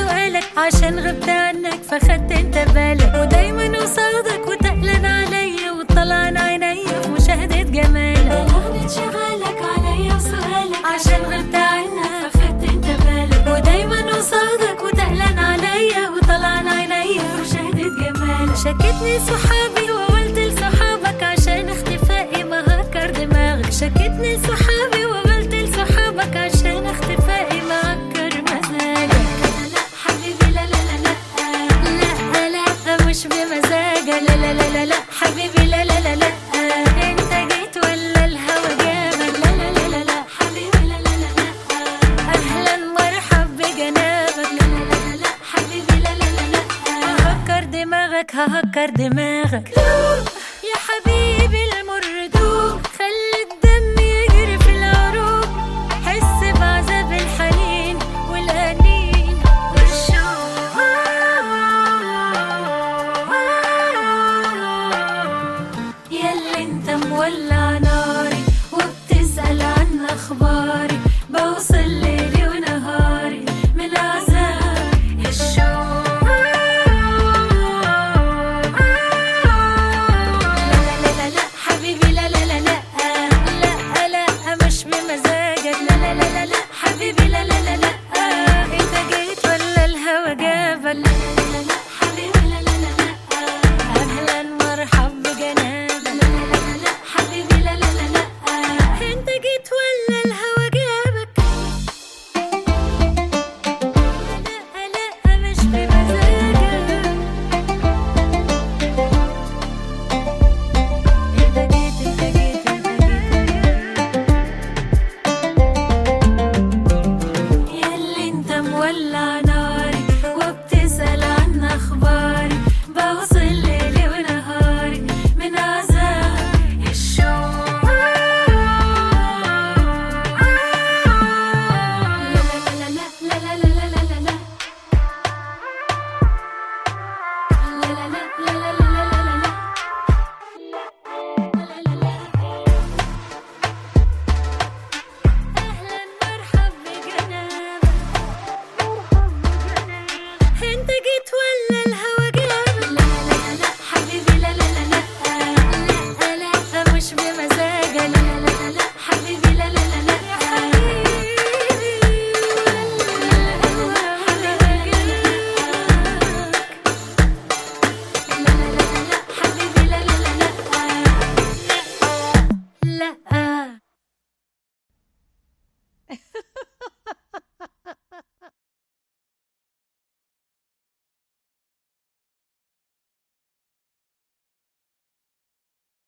سؤالك عشان غبت عنك فخدت انت بالك، ودايما قصادك وتقلن عليا وطلعن عينيا في مشاهدة جمالك. بلغت شغالك عليا وسؤالك عشان غبت عنك فخدت انت بالك، ودايما قصادك وتقلن عليا وطلعن عينيا في مشاهدة جمالك. شكتني صحابي وقلت لصحابك عشان اختفائي ما هكر دماغك. شكتني صحابي وقلت لصحابك عشان اختفائي ما هكر مزاجك. لا حبيبي لا لا لا لا لا لا مش بمزاجك. لا لا لا لا حبيبي لا لا لا لا انت جيت ولا الهوى جابك. لا لا لا لا حبيبي لا لا لا لا اهلا مرحب بجنابك. لا لا لا لا حبيبي لا لا لا لا ههكر دماغك ههكر دماغك يا حبيبي.